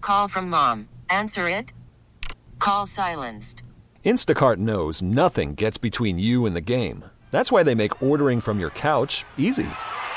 Call from mom. Answer it. Call silenced. Instacart knows nothing gets between you and the game. That's why they make ordering from your couch easy.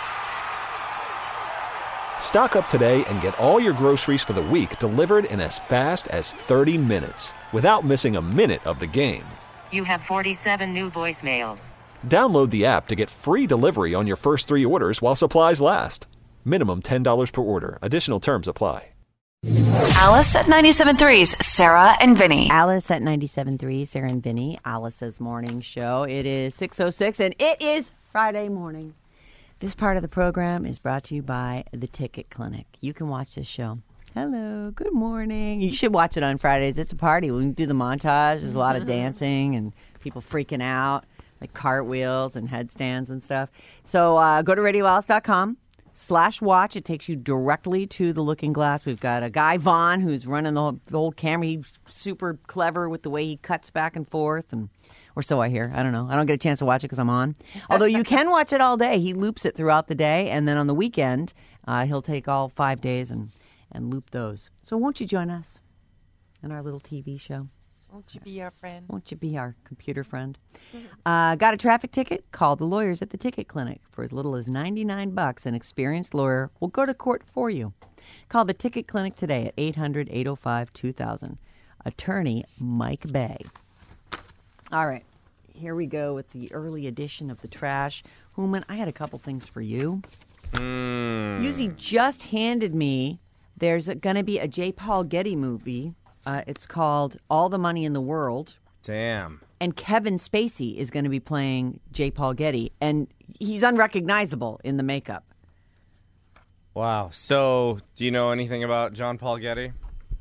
Stock up today and get all your groceries for the week delivered in as fast as 30 minutes without missing a minute of the game. You have 47 new voicemails. Download the app to get free delivery on your first 3 orders while supplies last. Minimum $10 per order. Additional terms apply. Alice at 97.3's Sarah and Vinny. Alice at 97.3, Sarah and Vinny, Alice's morning show. It is 6:06 and it is Friday morning. This part of the program is brought to you by The Ticket Clinic. You can watch this show. Hello, good morning. You should watch it on Fridays. It's a party. We can do the montage. There's a lot of dancing and people freaking out, like cartwheels and headstands and stuff. So go to RadioAlice.com/watch. It takes you directly to the looking glass. We've got a guy, Vaughn, who's running the whole camera. He's super clever with the way he cuts back and forth, or so I hear. I don't know. I don't get a chance to watch it because I'm on. Although you can watch it all day. He loops it throughout the day, and then on the weekend, he'll take all 5 days and loop those. So won't you join us in our little TV show? Won't you be our friend? Won't you be our computer friend? Got a traffic ticket? Call the lawyers at the Ticket Clinic. For as little as $99, an experienced lawyer will go to court for you. Call the Ticket Clinic today at 800-805-2000. Attorney Mike Bay. All right, here we go with the early edition of the trash. Hooman, I had a couple things for you. Yuzi just handed me, there's going to be a J. Paul Getty movie. It's called All the Money in the World. Damn. And Kevin Spacey is going to be playing J. Paul Getty, and he's unrecognizable in the makeup. Wow. So, do you know anything about John Paul Getty?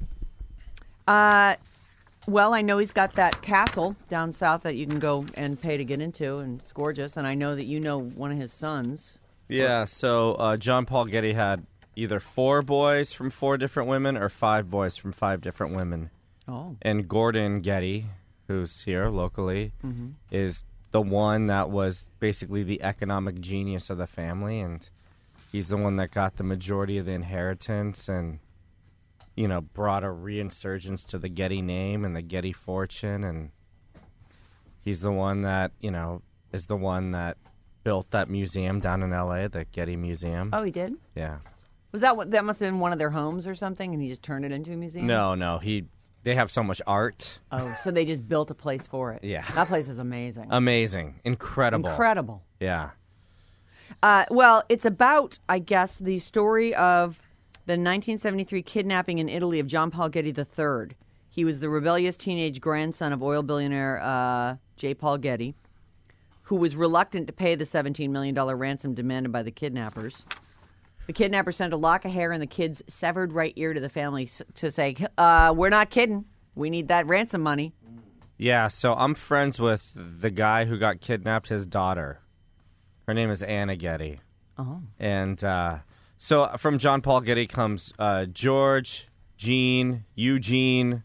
Well, I know he's got that castle down south that you can go and pay to get into, and it's gorgeous. And I know that you know one of his sons. Yeah, so John Paul Getty had either 4 boys from 4 different women or 5 boys from 5 different women. Oh. And Gordon Getty, who's here locally, is the one that was basically the economic genius of the family, and he's the one that got the majority of the inheritance and, you know, brought a reinsurgence to the Getty name and the Getty fortune, and he's the one that, you know, is the one that built that museum down in L.A., the Getty Museum. Oh, he did? Yeah. Was that must have been one of their homes or something, and he just turned it into a museum? No, they have so much art. Oh, so they just built a place for it. Yeah. That place is amazing. Amazing. Incredible. Incredible. Yeah. Well, it's about, I guess, the story of the 1973 kidnapping in Italy of John Paul Getty III. He was the rebellious teenage grandson of oil billionaire J. Paul Getty, who was reluctant to pay the $17 million ransom demanded by the kidnappers. The kidnapper sent a lock of hair and the kid's severed right ear to the family to say, we're not kidding. We need that ransom money. Yeah, so I'm friends with the guy who got kidnapped, his daughter. Her name is Anna Getty. Oh. And so from John Paul Getty comes George, Gene, Eugene,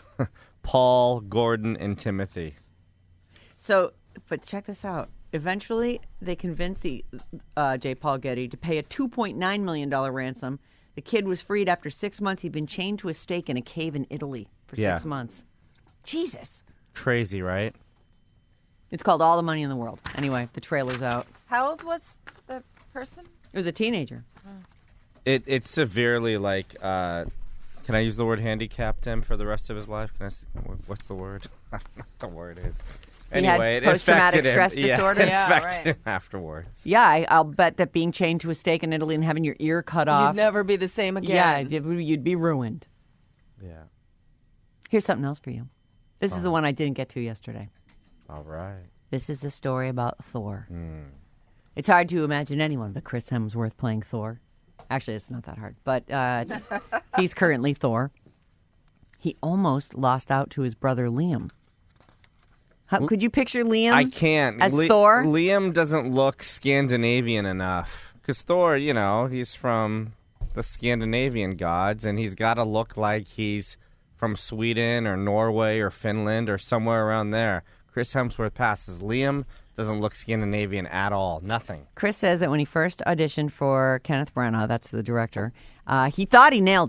Paul, Gordon, and Timothy. So, but check this out. Eventually, they convinced the J. Paul Getty to pay a $2.9 million ransom. The kid was freed after 6 months. He'd been chained to a stake in a cave in Italy for 6 months. Jesus. Crazy, right? It's called All the Money in the World. Anyway, the trailer's out. How old was the person? It was a teenager. It's severely like, can I use the word handicapped him for the rest of his life? What's the word? I don't know what the word is. Anyway, it post-traumatic stress affected him. disorder. Yeah, it affected him afterwards. Yeah, I'll bet that being chained to a stake in Italy and having your ear cut off. You'd never be the same again. Yeah, you'd be ruined. Yeah. Here's something else for you. This is the one I didn't get to yesterday. All right. This is the story about Thor. It's hard to imagine anyone but Chris Hemsworth playing Thor. Actually, it's not that hard, but he's currently Thor. He almost lost out to his brother Liam. Could you picture Liam? I can't. As Thor? Liam doesn't look Scandinavian enough. Because Thor, you know, he's from the Scandinavian gods, and he's got to look like he's from Sweden or Norway or Finland or somewhere around there. Chris Hemsworth passes. Liam doesn't look Scandinavian at all. Nothing. Chris says that when he first auditioned for Kenneth Branagh, that's the director, he thought he nailed it.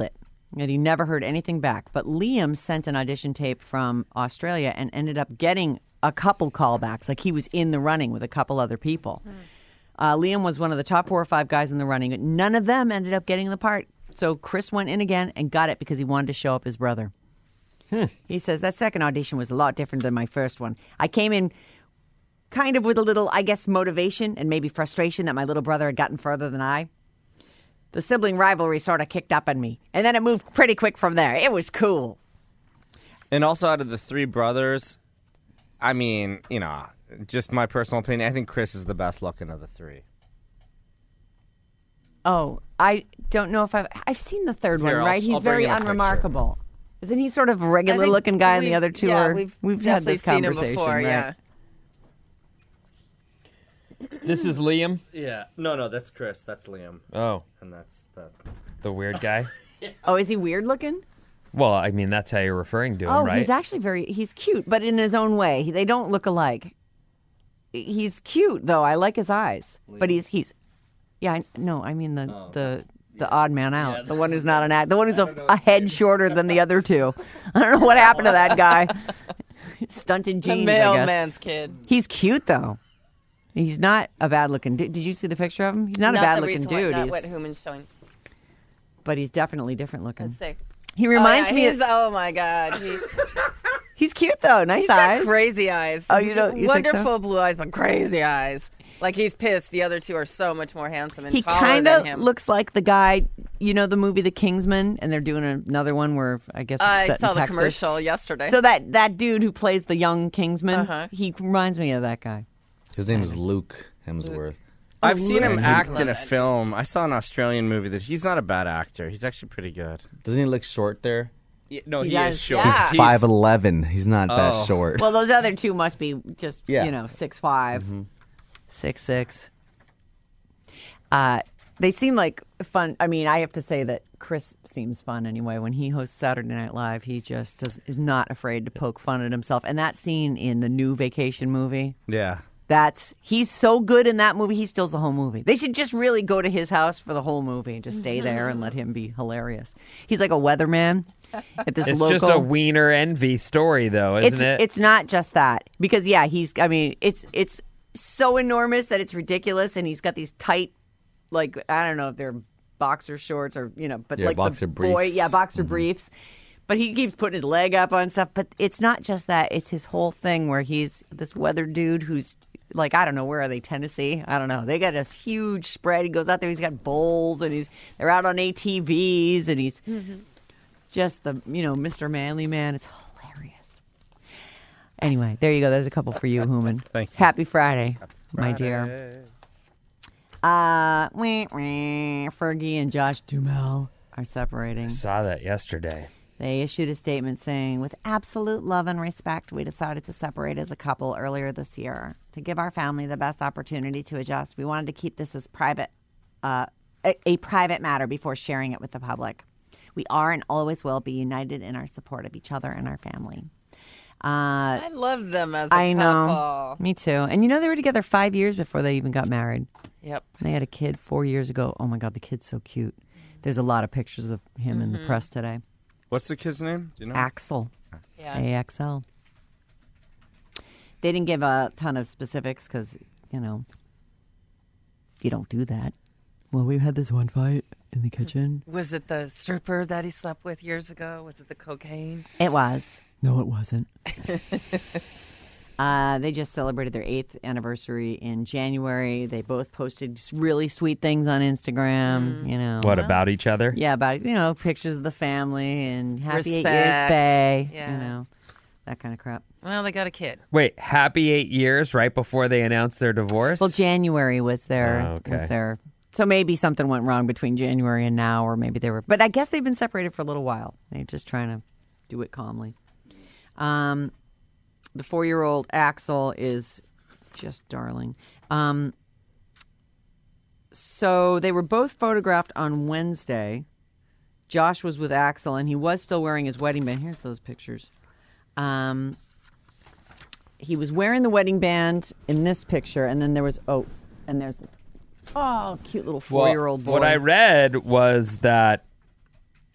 And he never heard anything back. But Liam sent an audition tape from Australia and ended up getting a couple callbacks. Like he was in the running with a couple other people. Liam was one of the top 4 or 5 guys in the running. None of them ended up getting the part. So Chris went in again and got it because he wanted to show up his brother. He says, that second audition was a lot different than my first one. I came in kind of with a little, I guess, motivation and maybe frustration that my little brother had gotten further than I. The sibling rivalry sort of kicked up in me. And then it moved pretty quick from there. It was cool. And also out of the 3 brothers, I mean, just my personal opinion, I think Chris is the best looking of the 3. Oh, I don't know if I've seen the third one, Here, right? He's I'll bring very in a picture. unremarkable. Isn't he sort of a regular looking guy and the other 2 are? We've had this seen him conversation, before, right? yeah. This is Liam? Yeah. No, that's Chris. That's Liam. Oh, And that's the weird guy? Oh, is he weird looking? Well, I mean, that's how you're referring to him, Oh, right? he's actually he's cute, but in his own way. They don't look alike. He's cute, though. I like his eyes. But he's yeah, I mean the odd man out. The one who's not an act. The one who's a head shorter than the other 2. I don't know what happened to that guy. Stunted jeans, The I guess. mailman's kid. He's cute, though. He's not a bad-looking dude. Did you see the picture of him? He's not a the bad-looking recent one, dude. not what Human's showing. But he's definitely different looking. Let's see. He reminds me of... Oh, my God. He's cute, though. Nice He's eyes. got crazy eyes. Oh, you don't- you think so? Wonderful blue eyes, but crazy eyes. Like he's pissed. The other 2 are so much more handsome and He taller kind than of him. looks like the guy, the movie The Kingsman, and they're doing another one where I guess it's I set saw in the Texas. commercial yesterday. So that dude who plays the young Kingsman, Uh-huh. he reminds me of that guy. His name is Luke Hemsworth. I've seen him Luke. act in a film. I saw an Australian movie that he's not a bad actor. He's actually pretty good. Doesn't he look short there? No, He he does, is short. yeah. He's 5'11". He's not that Oh. short. Well, those other 2 must be just, Yeah. 6'5", 6'6". They seem like fun. I mean, I have to say that Chris seems fun anyway. When he hosts Saturday Night Live, he just is not afraid to poke fun at himself. And that scene in the new Vacation movie, Yeah. he's so good in that movie, he steals the whole movie. They should just really go to his house for the whole movie and just stay there and let him be hilarious. He's like a weatherman at this It's local. just a wiener envy story, though, isn't it? It's not just that, because it's so enormous that it's ridiculous, and he's got these tight, like, I don't know if they're boxer shorts or but Yeah, like boxer the boy, briefs. yeah, boxer briefs. But he keeps putting his leg up on stuff. But it's not just that; it's his whole thing where he's this weather dude who's like, I don't know, where are they? Tennessee? I don't know. They got this huge spread. He goes out there. He's got bowls, and they're out on ATVs, and he's just the Mr. Manly Man. It's hilarious. Anyway, there you go. There's a couple for you, Human. Thank you. Happy Friday, my dear. Fergie and Josh Duhamel are separating. Saw that yesterday. They issued a statement saying, with absolute love and respect, we decided to separate as a couple earlier this year. To give our family the best opportunity to adjust, we wanted to keep this as private, a private matter before sharing it with the public. We are and always will be united in our support of each other and our family. I love them as a I know. couple. Me too. And they were together 5 years before they even got married. Yep. They had a kid 4 years ago. Oh, my God, the kid's so cute. There's a lot of pictures of him in the press today. What's the kid's name? Do you know? Axel. Yeah. AXL. They didn't give a ton of specifics because, you don't do that. Well, we had this one fight in the kitchen. Was it the stripper that he slept with years ago? Was it the cocaine? It was. No, it wasn't. They just celebrated their 8th anniversary in January. They both posted really sweet things on Instagram, What about each other? Yeah, about, pictures of the family and happy 8 years, Respect. bae. Yeah. That kind of crap. Well, they got a kid. Wait, happy 8 years right before they announced their divorce? Well, January was their Oh, okay. was their. So maybe something went wrong between January and now, or maybe they were. But I guess they've been separated for a little while. They're just trying to do it calmly. The 4-year-old Axel is just darling. So they were both photographed on Wednesday. Josh was with Axel, and he was still wearing his wedding band. Here's those pictures. He was wearing the wedding band in this picture, and then there was cute little 4-year-old boy. What I read was that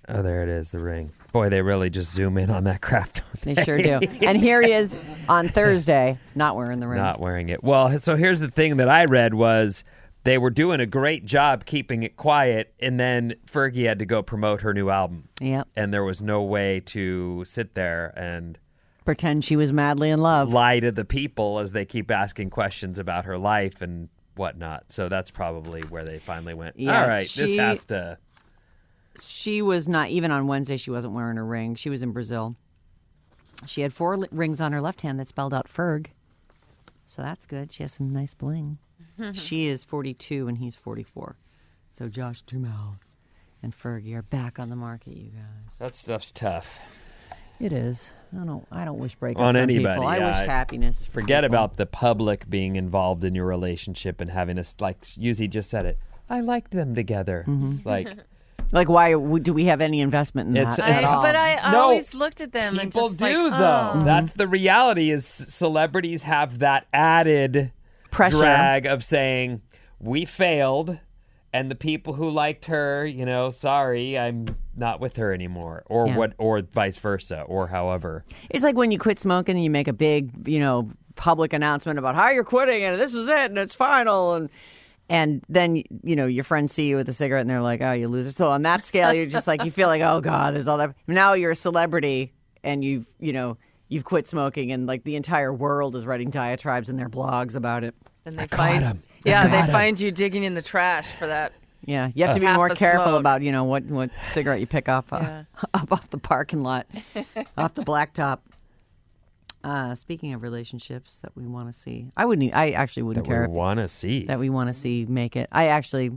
Oh, there it is, the ring. Boy, they really just zoom in on that crap. They sure do. And here he is on Thursday, not wearing the ring. Not wearing it. Well, so here's the thing that I read was they were doing a great job keeping it quiet, and then Fergie had to go promote her new album. Yep. And there was no way to sit there and Pretend she was madly in love. lie to the people as they keep asking questions about her life and whatnot. So that's probably where they finally went, Yeah, all right, this has to... She was not, even on Wednesday, she wasn't wearing her ring. She was in Brazil. She had 4 rings on her left hand that spelled out Ferg. So that's good. She has some nice bling. She is 42 and he's 44. So Josh Duhamel and Fergie are back on the market, you guys. That stuff's tough. It is. I don't wish breakups On anybody, people. I yeah. wish happiness. for Forget people. about the public being involved in your relationship and having us, like Yuzi just said it, I liked them together. Like... Like, why do we have any investment in It's- that? it's- at all? But I No, always looked at them and People just do, like, though. oh. That's the reality is celebrities have that added Pressure. drag of saying, we failed, and the people who liked her, sorry, I'm not with her anymore. Or Yeah. or vice versa, or however. It's like when you quit smoking and you make a big, public announcement about how you're quitting and this is it and it's final and then your friends see you with a cigarette and they're like, oh, you loser. So on that scale, you're just like, you feel like, oh God, there's all that. Now you're a celebrity and you've quit smoking and like the entire world is writing diatribes in their blogs about it. And they caught him. they find you digging in the trash for that. Yeah, you have to be Half more a careful smoke. about what cigarette you pick up up off the parking lot, off the blacktop. Speaking of relationships that we want to see, I actually wouldn't That care we want to see. that we want to see make it. I'd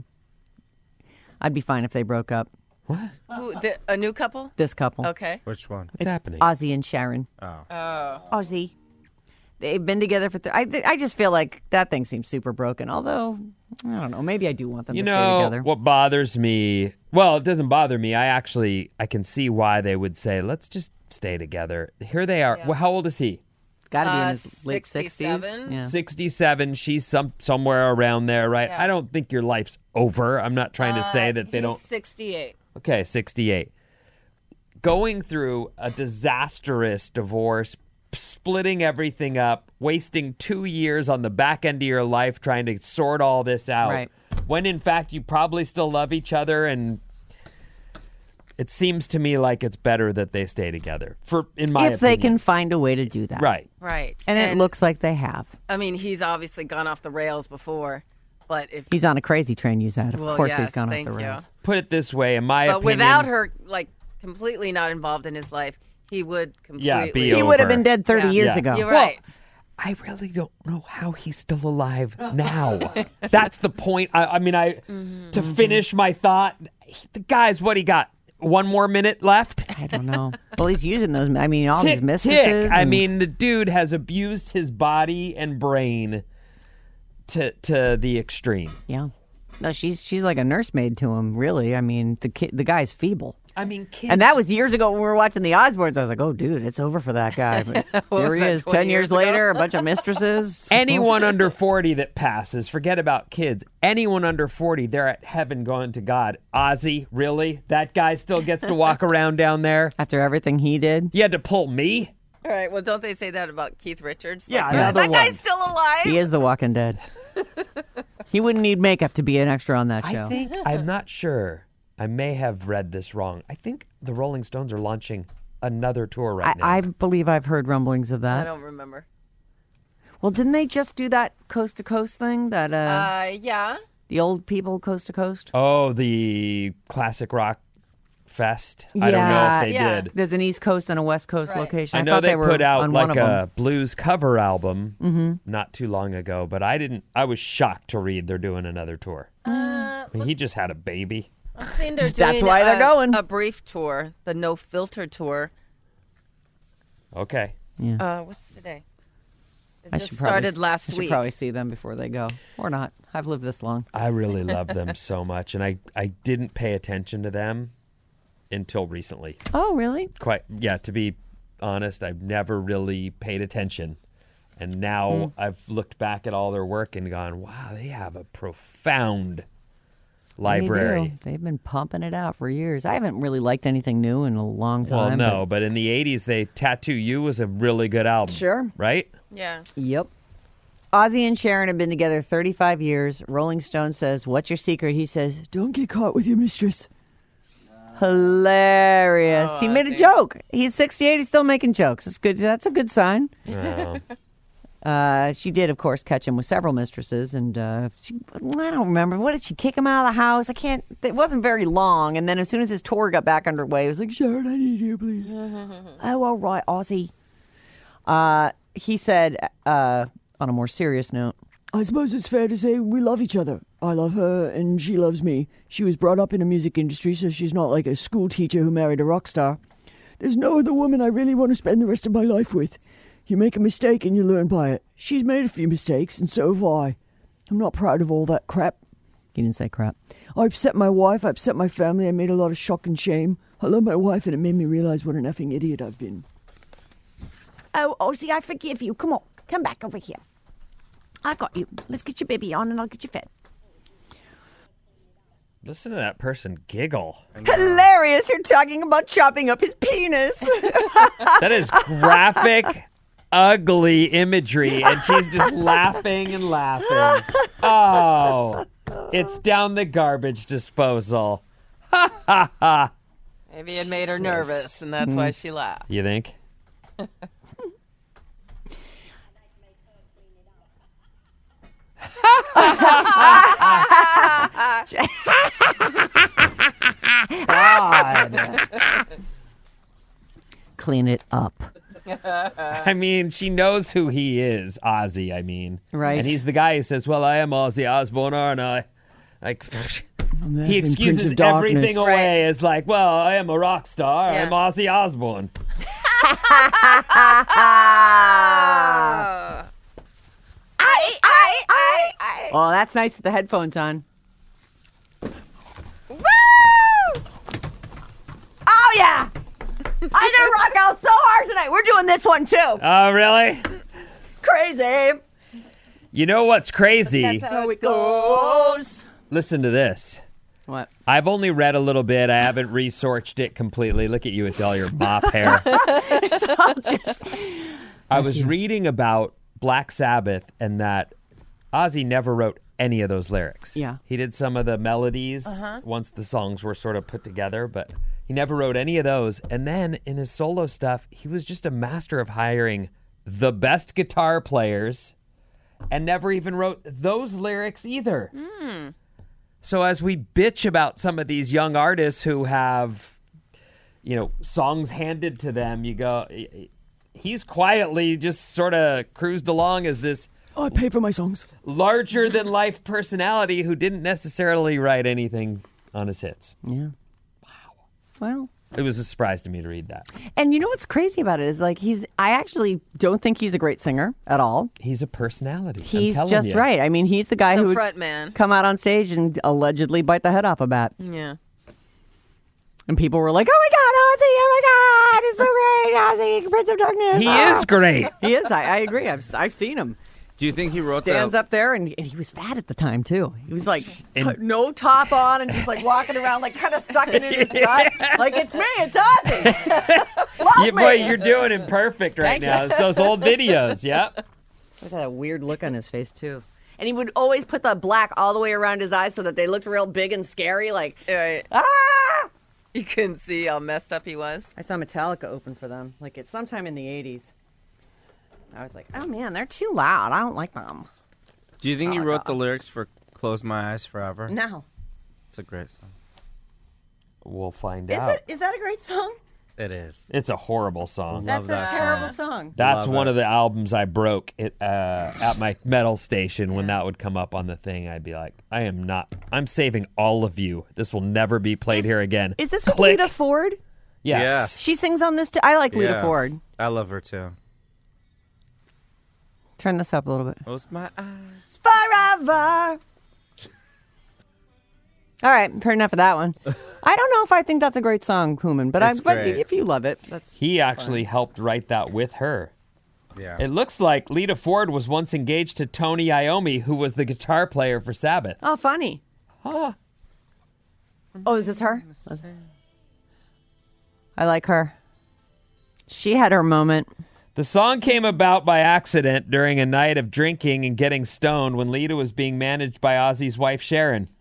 be fine if they broke up. Who, a new couple? This couple, Okay. Which one? What's happening? Ozzy and Sharon. Ozzy. They've been together for. I just feel like that thing seems super broken. Although I don't know, maybe I do want them to stay together. What bothers me, well, it doesn't bother me. I can see why they would say, let's just stay together. Here they are. Yeah. Well, how old is he? Got to be in his late 67? 60s. Yeah. 67. She's somewhere around there, right? Yeah. I don't think your life's over. I'm not trying to say that they he's don't. 68. Okay, 68. Going through a disastrous divorce, splitting everything up, wasting 2 years on the back end of your life trying to sort all this out. Right. When in fact you probably still love each other, and it seems to me like it's better that they stay together. In my If they opinion. can find a way to do that, Right. Right. And it looks like they have. I mean, he's obviously gone off the rails before, but if He's on a crazy train, you said. Of Well, course, yes, he's gone off thank the you. rails. Put it this way, in my but opinion. without her, like completely not involved in his life, he would completely. be He would have over. been dead 30 Yeah. years Yeah. ago. You're right. I really don't know how he's still alive now. That's the point. To finish my thought, the guy's what he got? 1 more minute left? I don't know. Well, he's using those. I mean, all these Tick, mistresses. tick. I and- mean, the dude has abused his body and brain to the extreme. yeah. No, she's like a nursemaid to him. Really. I mean, the guy's feeble. I mean, kids. And that was years ago when we were watching the Osbournes. I was like, oh, dude, it's over for that guy. But here was he that, is, 20 10 years years ago? later, a bunch of mistresses. Anyone under 40 that passes, forget about kids. Anyone under 40, they're at heaven going to God. Ozzy, really? That guy still gets to walk around down there? After everything he did, You had to pull me? All right. Well, don't they say that about Keith Richards? Yeah, Like, another that one. guy's still alive. he is the Walking Dead. He wouldn't need makeup to be an extra on that show. I think, I'm not sure. I may have read this wrong. I think the Rolling Stones are launching another tour right now. I believe I've heard rumblings of I that. don't remember. Well, didn't they just do that coast to coast thing? That Yeah. the old people coast to coast. Oh, the Classic Rock Fest? I don't know Yeah. if they Yeah. did. There's an East Coast and a West Coast Right. location. I know thought they were put out on one like of a them. blues cover album not too long ago, but I was shocked to read they're doing another tour. I mean, he just had a baby. I've seen they're That's doing why they're going. a brief tour, the No Filter tour. Okay. What's today? It I just should started probably, last I should week. probably see them before they go, or not. I've lived this long. I really love them so much, and I didn't pay attention to them until recently. Oh, really? To be honest, I've never really paid attention. And now I've looked back at all their work and gone, wow, they have a profound library. They've been pumping it out for years. I haven't really liked anything new in a long Well, time. no, but in the 80s, they Tattoo You was a really good album. Sure. Right? Yeah. Yep. Ozzy and Sharon have been together 35 years. Rolling Stone says, "What's your secret?" He says, "Don't get caught with your mistress." Hilarious. He made a joke. He's 68. He's still making jokes. It's good. That's a good sign. She did, of course, catch him with several mistresses, and I don't remember. What did she kick him out of the house? I can't. It wasn't very long, and then as soon as his tour got back underway, he was like, "Sharon, I need you, please." Oh, all right, Ozzy. He said, on a more serious note, "I suppose it's fair to say we love each other. I love her, and she loves me. She was brought up in the music industry, so she's not like a school teacher who married a rock star. There's no other woman I really want to spend the rest of my life with. You make a mistake and you learn by it. She's made a few mistakes, and so have I. I'm not proud of all that crap." He didn't say crap. "I upset my wife, I upset my family, I made a lot of shock and shame. I love my wife, and it made me realize what an effing idiot I've been." "Oh, Ozzy, I forgive you. Come on, come back over here. I got you. Let's get your baby on, and I'll get you fed." Listen to that person giggle. Hilarious. You're talking about chopping up his penis. That is graphic, ugly imagery, and she's just laughing and laughing. Oh, it's down the garbage disposal. Ha ha ha. Maybe it made her nervous, and that's why she laughed. You think? God. Clean it up. I mean, she knows who he is, Ozzy, I mean. Right. And he's the guy who says, "Well, I am Ozzy Osbourne, aren't I?" Like, he excuses everything away as like, "Well, I am a rock star. Yeah. I'm Ozzy Osbourne." Oh, that's nice with the headphones on. Woo! Oh, yeah. I'm going to rock out so hard tonight. We're doing this one, too. Oh, really? Crazy. You know what's crazy? That's how it goes. Listen to this. What? I've only read a little bit. I haven't researched it completely. Look at you with all your mop hair. It's all just... I was reading about Black Sabbath and that Ozzy never wrote any of those lyrics. Yeah. He did some of the melodies once the songs were sort of put together, but he never wrote any of those. And then in his solo stuff, he was just a master of hiring the best guitar players and never even wrote those lyrics either. So as we bitch about some of these young artists who have, you know, songs handed to them, you go, he's quietly just sort of cruised along as this I pay for my songs. larger-than-life personality who didn't necessarily write anything on his hits. Yeah. Wow. Well... It was a surprise to me to read that. And you know what's crazy about it is like I actually don't think he's a great singer at all. He's a personality. He's I'm telling just you. right. I mean, he's the guy The who would front man. come out on stage and allegedly bite the head off a bat. Yeah. And people were like, "Oh my God, Ozzy! Oh my God, it's so great, Ozzy, Prince of Darkness." He Oh. is great. He is. I agree. I've seen him. Do you think he wrote Stands that? up there, and he was fat at the time too. He was like no top on and just like walking around, like kind of sucking in his gut, like it's me, it's Ozzy. Love Boy, me. you're doing him perfect right Thank now. you. It's those old videos. Yep. Always had a weird look on his face too. And he would always put the black all the way around his eyes so that they looked real big and scary, like Right. ah. You couldn't see how messed up he was. I saw Metallica open for them, like it's sometime in the '80s. I was like, oh man, they're too loud. I don't like them. Do you think he wrote the lyrics for "Close My Eyes Forever"? No. It's a great song. We'll find Is out. it? Is that a great song? It is. It's a horrible song. Love That's that a terrible song. song. That's Love one it. of the albums I broke at my metal station. When that would come up on the thing, I'd be like, I'm saving all of you. This will never be played here again. Is this with Click. Lita Ford? Yes. Yes. She sings on this too. I like Lita Yeah. Ford. I love her too. Turn this up a little bit. Close my eyes. Forever. All right, heard enough of that one. I don't know if I think that's a great song, Human, but It's but great. if you love it, that's He actually helped write that with her. Yeah. It looks like Lita Ford was once engaged to Tony Iommi, who was the guitar player for Sabbath. oh funny. Huh. Oh, is this her? I like her. She had her moment. The song came about by accident during a night of drinking and getting stoned when Lita was being managed by Ozzy's wife, Sharon.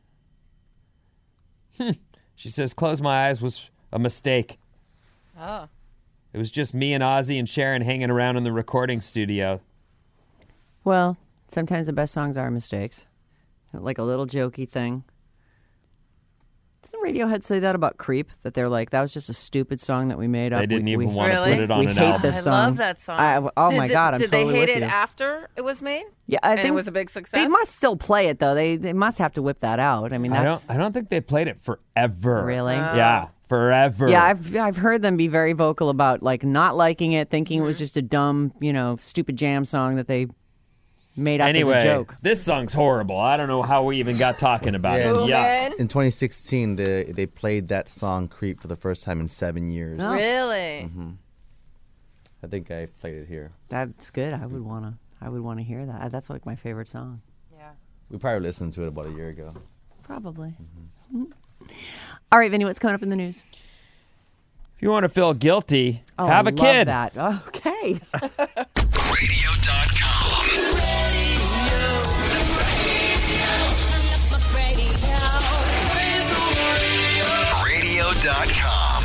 She says, "Close My Eyes" was a mistake. Oh. It was just me and Ozzy and Sharon hanging around in the recording studio. Well, sometimes the best songs are mistakes. Like a little jokey thing. Doesn't Radiohead say that about Creep? That they're like, that was just a stupid song that we made up. They didn't even want to Really? put it on we an hate album. this I song. love that song. My God, I'm did totally they hate with it you. after it was made? Yeah, I And think it was a big success? They must still play it though. They must have to whip that out. I mean, that's I don't think they played it forever. really. Yeah, forever. Yeah, I've heard them be very vocal about like not liking it, thinking it was just a dumb, stupid jam song that they made up Anyway, as a joke. this song's horrible. I don't know how we even got talking about Yeah. it. Cool, Yeah. man. In 2016, they played that song "Creep" for the first time in 7 years. Oh. Really? I think I played it here. That's good. I would wanna hear that. That's like my favorite song. Yeah. We probably listened to it about a year ago. Probably. All right, Vinny, what's coming up in the news? If you want to feel guilty, Oh, have I a kid. Love that. Okay. Radio.com. Radio.com.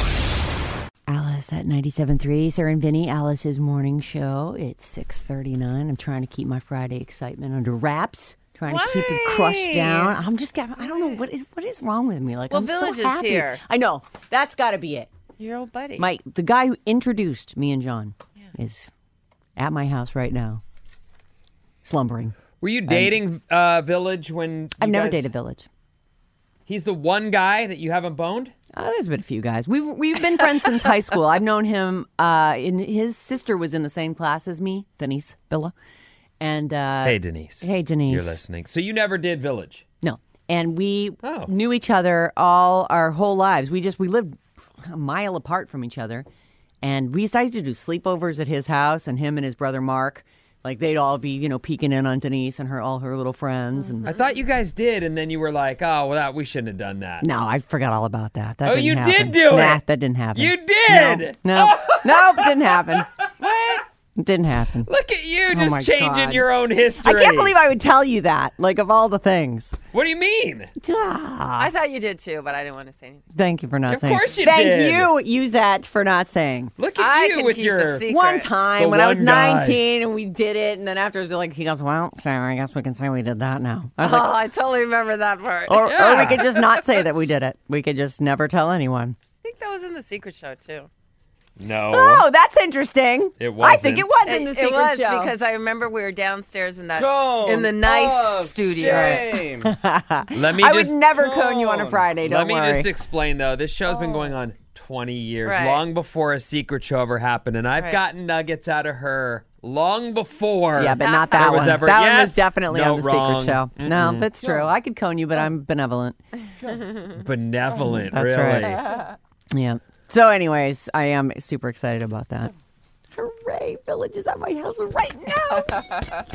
Alice at 97.3, Sarah and Vinny, Alice's morning show. It's 6:39. I'm trying to keep my Friday excitement under wraps. Trying to keep it crushed down. I don't know what is wrong with me. Like, Well, I'm Village so is happy. here. I know. That's got to be it. Your old buddy. The guy who introduced me and John is at my house right now, slumbering. Were you dating Village when I've never guys- dated Village. He's the one guy that you haven't boned? There's been a few guys. We've been friends since high school. I've known him. His sister was in the same class as me, Denise Villa. And Hey, Denise. Hey, Denise. You're listening. So you never did Village? No, and we Oh. knew each other all our whole lives. We lived a mile apart from each other, and we decided to do sleepovers at his house. And him and his brother Mark, like they'd all be peeking in on Denise and all her little friends. And I thought you guys did, and then you were like, "Oh, well, we shouldn't have done that." no, I forgot all about that. That Oh, didn't you happen. did do Nah, it. that didn't happen. You did. No, it didn't happen. What? It didn't happen. Look at you, Oh my just changing God. your own history. I can't believe I would tell you that. Like, of all the things. What do you mean? I thought you did too, but I didn't want to say anything. Thank you for not Of saying. course you Thank did. you, Uzat, for not saying. Look at I you can with keep your. a secret. One time The when I was one guy. 19 and we did it, and then afterwards they're like, he goes, well, so I guess we can say we did that now. I was Oh, like, I totally remember that part. or Yeah. we could just not say that we did it. We could just never tell anyone. I think that was in the secret show too. No. Oh, that's interesting. It I think it wasn't. was in the It secret was show. because I remember we were downstairs in that Cone in the nice of studio. shame. Let me I just would never cone you on a Friday. Don't let me worry. just explain though. This show's been going on 20 years, Right. long before a secret show ever happened, and I've Right. gotten nuggets out of her long before. Yeah, but not there that was one. ever- That one Yes. was definitely No, on the wrong. secret show. No, that's true. I could cone you, but I'm benevolent. Benevolent, That's really. right. Yeah. So, anyways, I am super excited about that. Hooray! Village is at my house right now.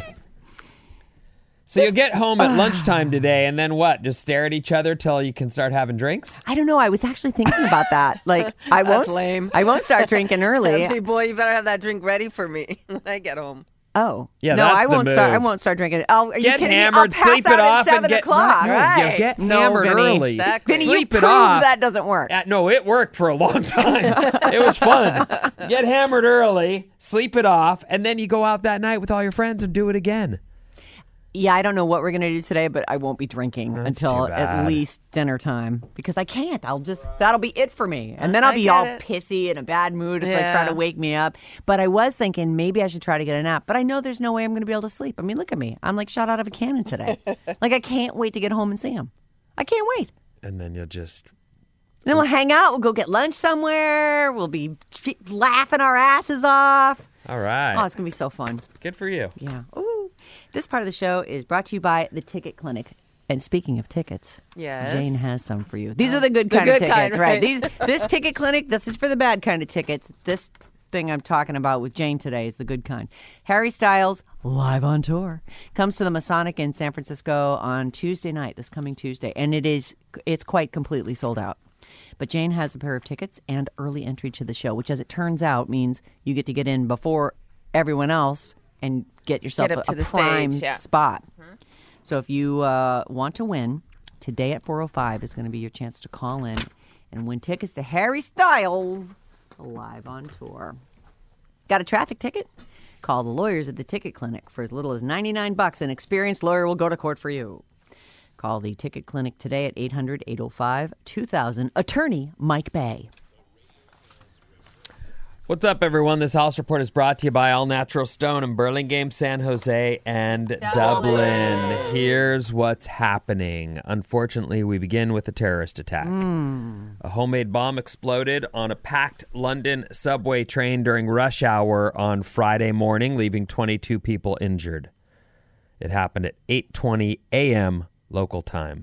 So you'll get home at lunchtime today, and then what? Just stare at each other till you can start having drinks? I don't know. I was actually thinking about that. Like, I won't. That's lame. I won't start drinking Hey, early. boy, you better have that drink ready for me when I get home. Oh, Yeah, no, that's I the won't start. I move. won't start drinking. Oh, are you Get kidding hammered, me? I'll pass sleep out it off, at 7 and get o'clock. No, Right. you get No, hammered Vinny. early. Exactly. Vinny, you Sleep it proved off. that doesn't work. No, it worked for a long time. It was fun. Get hammered early, sleep it off, and then you go out that night with all your friends and do it again. Yeah, I don't know what we're going to do today, but I won't be drinking until too at bad. least dinner time because I can't. That'll be it for me. And then I'll I be get all it. pissy in a bad mood if they Yeah. try to wake me up. But I was thinking maybe I should try to get a nap, but I know there's no way I'm going to be able to sleep. I mean, look at me. I'm like shot out of a cannon today. Like I can't wait to get home and see him. I can't wait. And then you'll just. Then we'll hang out. We'll go get lunch somewhere. We'll be laughing our asses off. All right. Oh, it's going to be so fun. Good for you. Yeah. Ooh. This part of the show is brought to you by the Ticket Clinic. And speaking of tickets, Yes. Jane has some for you. These are the good The kind good of kind, tickets, right? right. This Ticket Clinic, this is for the bad kind of tickets. This thing I'm talking about with Jane today is the good kind. Harry Styles, live on tour, comes to the Masonic in San Francisco on Tuesday night, this coming Tuesday, and it's quite completely sold out. But Jane has a pair of tickets and early entry to the show, which, as it turns out, means you get to get in before everyone else and get yourself Get up a to the prime stage, yeah. spot. So if you want to win, today at 4:05 is going to be your chance to call in and win tickets to Harry Styles live on tour. Got a traffic ticket? Call the lawyers at the Ticket Clinic. For as little as $99, an experienced lawyer will go to court for you. Call the Ticket Clinic today at 800-805-2000. Attorney Mike Bay. What's up, everyone? This House Report is brought to you by All Natural Stone in Burlingame, San Jose, and Dublin. Here's what's happening. Unfortunately, we begin with a terrorist attack. A homemade bomb exploded on a packed London subway train during rush hour on Friday morning, leaving 22 people injured. It happened at 8:20 a.m. local time.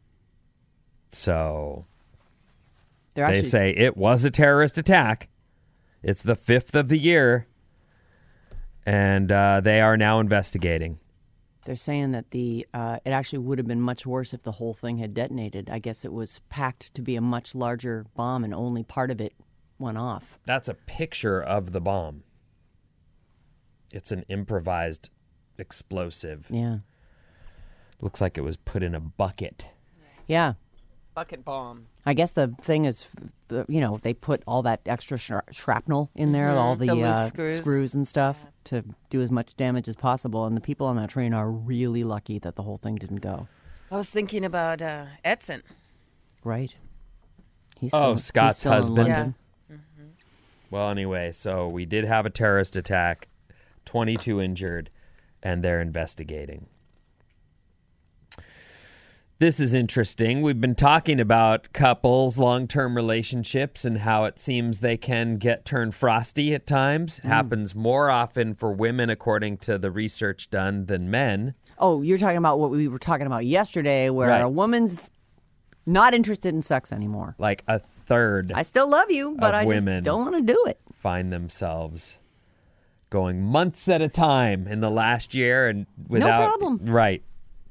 So they say it was a terrorist attack. It's the 5th of the year, and they are now investigating. They're saying that it actually would have been much worse if the whole thing had detonated. I guess it was packed to be a much larger bomb, and only part of it went off. That's a picture of the bomb. It's an improvised explosive. Yeah. Looks like it was put in a bucket. Yeah. Bucket bomb. I guess the thing is, they put all that extra shrapnel in there, all the loose screws and stuff to do as much damage as possible. And the people on that train are really lucky that the whole thing didn't go. I was thinking about Edson. Right. Scott's in husband. London. Yeah. Well, anyway, so we did have a terrorist attack, 22 injured, and they're investigating. This is interesting. We've been talking about couples, long-term relationships, and how it seems they can turn frosty at times. Happens more often for women, according to the research done, than men. Oh, you're talking about what we were talking about yesterday, where Right. a woman's not interested in sex anymore. Like a third I still love you, but I women just don't want to do it. find themselves going months at a time in the last year and without... problem. Right.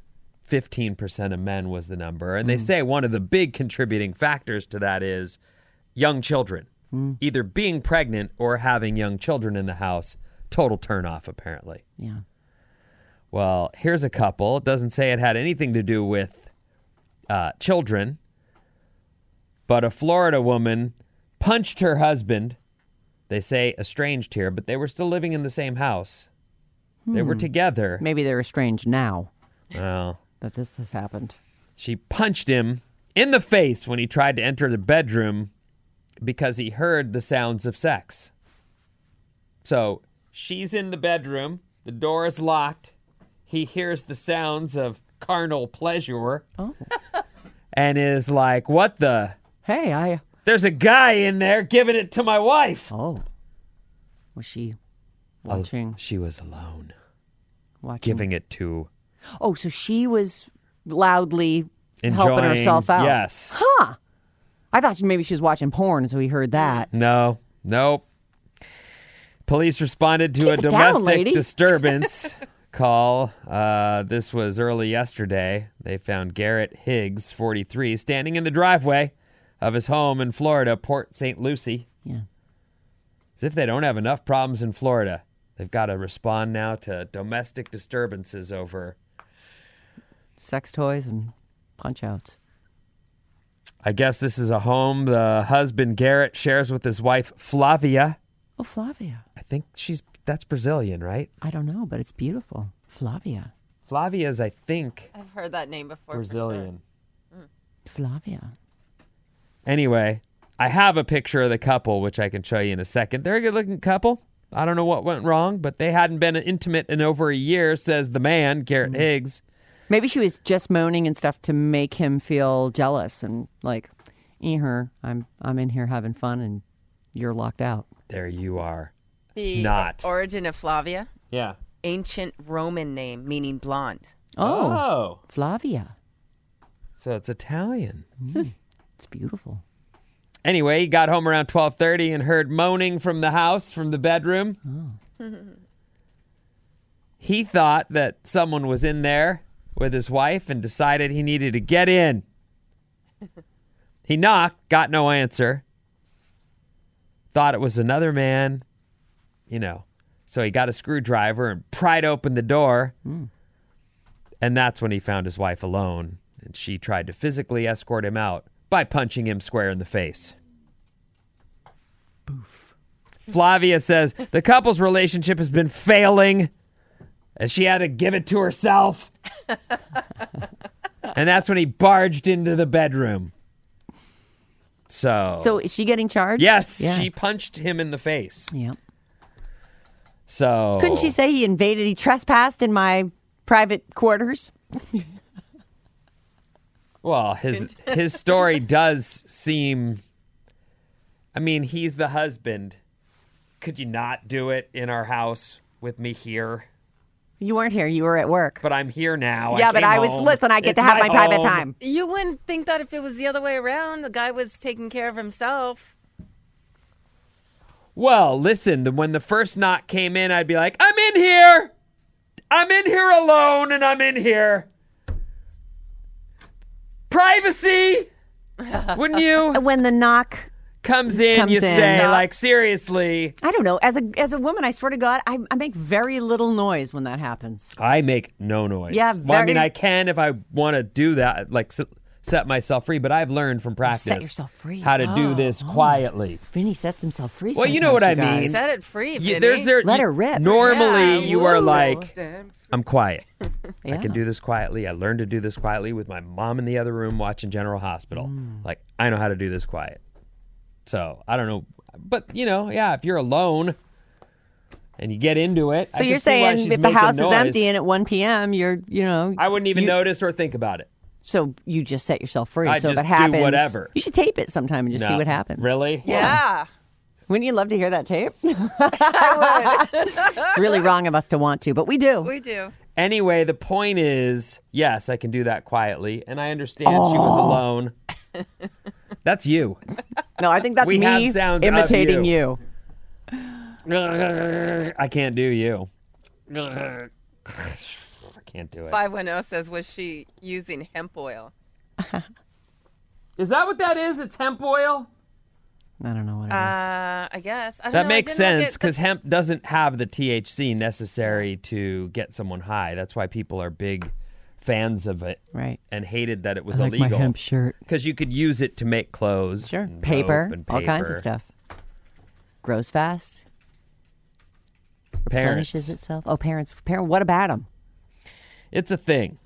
15% of men was the number. And they say one of the big contributing factors to that is young children. Either being pregnant or having young children in the house. Total turnoff, apparently. Yeah. Well, here's a couple. It doesn't say it had anything to do with children, but a Florida woman punched her husband. They say estranged here, but they were still living in the same house. They were together. Maybe they're estranged now Well, that this has happened. she punched him in the face when he tried to enter the bedroom because he heard the sounds of sex. So she's in the bedroom. The door is locked. He hears the sounds of carnal pleasure. Oh. And is like, what the? Hey, There's a guy in there giving it to my wife. Oh. Was she watching? She was alone, Watching. giving it to... Oh, so she was loudly helping Enjoying- herself out. yes. Huh. I thought maybe she was watching porn, so he heard that. No, nope. Police responded to Keep a it down, domestic lady. disturbance call. This was early yesterday. They found Garrett Higgs, 43, standing in the driveway of his home in Florida, Port St. Lucie. Yeah. As if they don't have enough problems in Florida. They've got to respond now to domestic disturbances over... Sex toys and punch-outs. I guess this is a home the husband, Garrett, shares with his wife, Flavia. Oh, Flavia. I think that's Brazilian, right? I don't know, but it's beautiful. Flavia. Flavia's, I think, I've heard that name before. Brazilian. Flavia. Anyway, I have a picture of the couple, which I can show you in a second. They're a good-looking couple. I don't know what went wrong, but they hadn't been intimate in over a year, says the man, Garrett Higgs. Maybe she was just moaning and stuff to make him feel jealous and like, her, I'm in here having fun and you're locked out. There you are. The Not. origin of Flavia, Yeah. ancient Roman name meaning blonde. Oh. Flavia. So it's Italian. It's beautiful. Anyway, he got home around 12:30 and heard moaning from the house, from the bedroom. He thought that someone was in there with his wife and decided he needed to get in. He knocked, got no answer. Thought it was another man, So he got a screwdriver and pried open the door. And that's when he found his wife alone. And she tried to physically escort him out by punching him square in the face. Boof. Flavia says the couple's relationship has been failing as she had to give it to herself. And that's when he barged into the bedroom. So is she getting charged? Yes, Yeah. she punched him in the face. Yep. So Couldn't she say he trespassed in my private quarters? Well, his story does seem... I mean, he's the husband. Could you not do it in our house with me here? You weren't here. You were at work. But I'm here now. Yeah, but came I was... home. Listen, I get It's to have my private home. time. You wouldn't think that if it was the other way around. The guy was taking care of himself. Well, listen, when the first knock came in, I'd be like, I'm in here. I'm in here alone, and I'm in here. Privacy. Wouldn't you? When the knock... Comes in, Comes you in. say, Stop. like, seriously. I don't know. As a woman, I swear to God, I make very little noise when that happens. I make no noise. Yeah, Well, I mean, very- I can if I want to do that, like set myself free, but I've learned from practice Set yourself free. how to do this quietly. Vinny sets himself free. Well, you know what sometimes, I you mean. guys. Set it free, Vinny. Let her rip. Normally, Yeah, you are woo. like, I'm quiet. I Yeah. can do this quietly. I learned to do this quietly with my mom in the other room watching General Hospital. Like, I know how to do this quiet. So, I don't know. But, if you're alone and you get into it. So I you're can see why saying she's if the making house is noise. empty and at 1 p.m., I wouldn't even notice or think about it. So you just set yourself free. I so if just it do happens, whatever. You should tape it sometime and just see No. what happens. Really? Yeah. Wouldn't you love to hear that tape? It's really wrong of us to want to, but we do. We do. Anyway, the point is, yes, I can do that quietly, and I understand she was alone. That's you. No, I think that's We have me sounds of imitating you. you. I can't do you. I can't do it. 510 says, was she using hemp oil? Is that what that is? It's hemp oil? I don't know what it is. I guess. I don't That know. makes I didn't look sense at because hemp doesn't have the THC necessary to get someone high. That's why people are big fans of it Right. and hated that it was I like illegal. my hemp shirt. Because you could use it to make clothes. Sure. and Paper, rope and all kinds of paper. stuff. Grows fast. Parents. Replenishes itself. Oh, parents. What about them? It's a thing.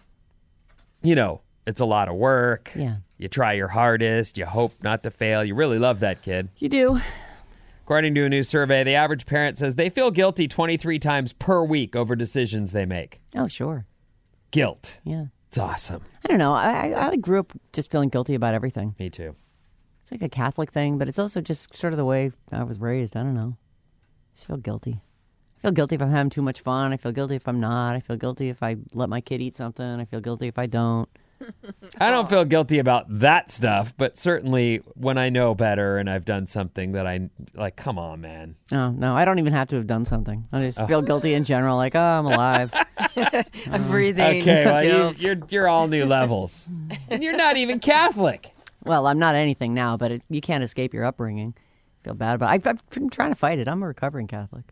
It's a lot of work. Yeah. You try your hardest. You hope not to fail. You really love that kid. You do. According to a new survey, the average parent says they feel guilty 23 times per week over decisions they make. Oh, sure. Guilt. Yeah. It's awesome. I don't know. I grew up just feeling guilty about everything. Me too. It's like a Catholic thing, but it's also just sort of the way I was raised. I don't know. I just feel guilty. I feel guilty if I'm having too much fun. I feel guilty if I'm not. I feel guilty if I let my kid eat something. I feel guilty if I don't. I don't feel guilty about that stuff, but certainly when I know better and I've done something that I like, come on, man. Oh, no, I don't even have to have done something. I just feel guilty in general, like, oh, I'm alive. I'm breathing. Okay, some well, guilt. you're all new levels. And you're not even Catholic. Well, I'm not anything now, but you can't escape your upbringing. I feel bad about it. I've been trying to fight it. I'm a recovering Catholic.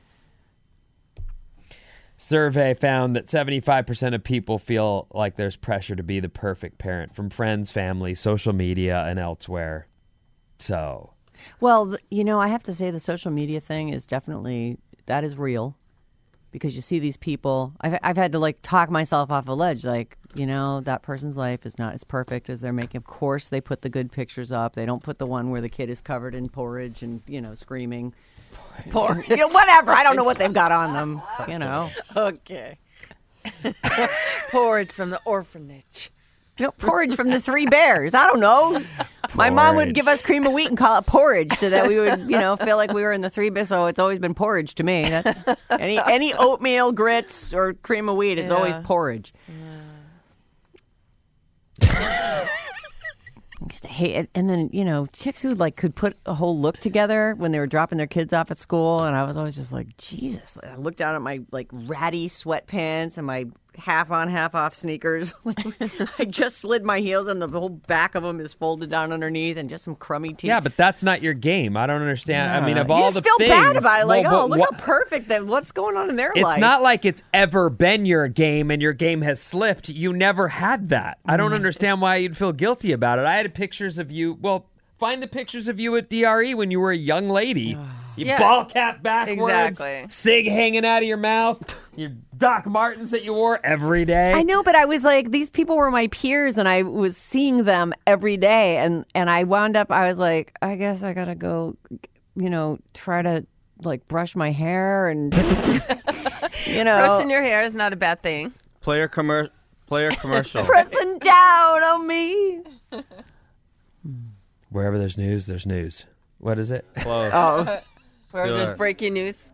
Survey found that 75% of people feel like there's pressure to be the perfect parent from friends, family, social media, and elsewhere. So, Well, I have to say the social media thing is definitely, that is real. Because you see these people, I've had to talk myself off a ledge. That person's life is not as perfect as they're making. Of course, they put the good pictures up. They don't put the one where the kid is covered in porridge and, screaming. Porridge. Whatever. I don't know what they've got on them. Okay. Porridge from the orphanage. Porridge from the Three Bears. I don't know. My mom would Porridge. give us cream of wheat and call it porridge so that we would, feel like we were in the Three Bears. So it's always been porridge to me. That's any oatmeal, grits, or cream of wheat, it's always porridge. I used to hate it. And then, chicks who could put a whole look together when they were dropping their kids off at school. And I was always just like, Jesus. I looked down at my ratty sweatpants and my half on, half off sneakers. I just slid my heels and the whole back of them is folded down underneath and just some crummy teeth. Yeah, but that's not your game. I don't understand. I mean, of you all just the feel things, bad about it. Like, well, look how perfect that. What's going on in their life? It's not like it's ever been your game and your game has slipped. You never had that. I don't understand why you'd feel guilty about it. I had pictures of you. Well, find the pictures of you at DRE when you were a young lady. You ball cap backwards, exactly. cig hanging out of your mouth, your Doc Martens that you wore every day. I know, but I was like, these people were my peers, and I was seeing them every day, and I wound up. I was like, I guess I gotta go, try to brush my hair and brushing your hair is not a bad thing. Player commercial. pressing down on me. Wherever there's news, there's news. What is it? Close. Oh, Where there's breaking news.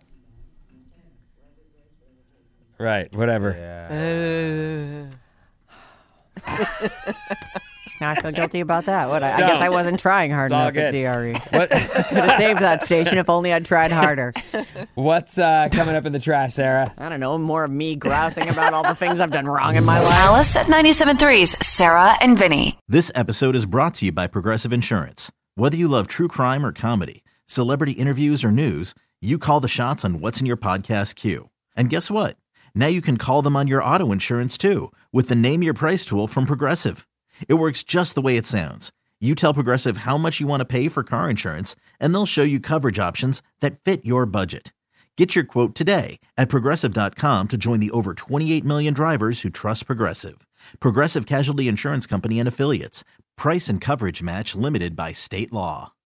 Right, whatever. Yeah. now I feel guilty about that. I guess I wasn't trying hard It's all enough at good. GRE. What, Could have saved that station if only I'd tried harder. what's coming up in the trash, Sarah? I don't know, more of me grousing about all the things I've done wrong in my life. Alice at 97.3's Sarah and Vinny. This episode is brought to you by Progressive Insurance. Whether you love true crime or comedy, celebrity interviews or news, you call the shots on what's in your podcast queue. And guess what? Now you can call them on your auto insurance too with the Name Your Price tool from Progressive. It works just the way it sounds. You tell Progressive how much you want to pay for car insurance, and they'll show you coverage options that fit your budget. Get your quote today at Progressive.com to join the over 28 million drivers who trust Progressive. Progressive Casualty Insurance Company and Affiliates. Price and coverage match limited by state law.